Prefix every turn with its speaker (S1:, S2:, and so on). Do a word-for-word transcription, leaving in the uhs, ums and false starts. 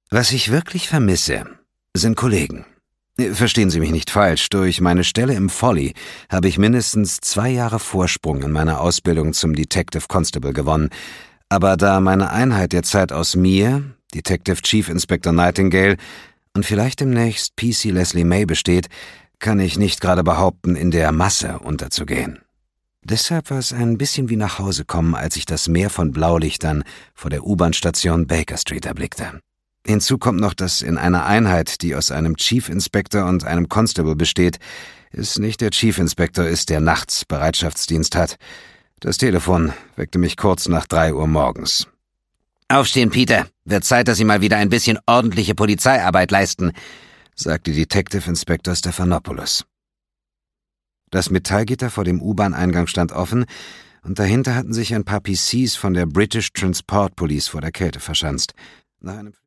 S1: Was ich wirklich vermisse, sind Kollegen. Verstehen Sie mich nicht falsch, durch meine Stelle im Folly habe ich mindestens zwei Jahre Vorsprung in meiner Ausbildung zum Detective Constable gewonnen, aber da meine Einheit derzeit aus mir, Detective Chief Inspector Nightingale und vielleicht demnächst P C Leslie May besteht, kann ich nicht gerade behaupten, in der Masse unterzugehen. Deshalb war es ein bisschen wie nach Hause kommen, als ich das Meer von Blaulichtern vor der U-Bahn-Station Baker Street erblickte. Hinzu kommt noch, dass in einer Einheit, die aus einem Chief Inspector und einem Constable besteht, es nicht der Chief Inspector ist, der nachts Bereitschaftsdienst hat. Das Telefon weckte mich kurz nach drei Uhr morgens. »Aufstehen, Peter. Wird Zeit, dass Sie mal wieder ein bisschen ordentliche Polizeiarbeit leisten«, sagte Detective Inspector Stephanopoulos. Das Metallgitter vor dem U-Bahn-Eingang stand offen, und dahinter hatten sich ein paar P Cs von der British Transport Police vor der Kälte verschanzt. Nach einem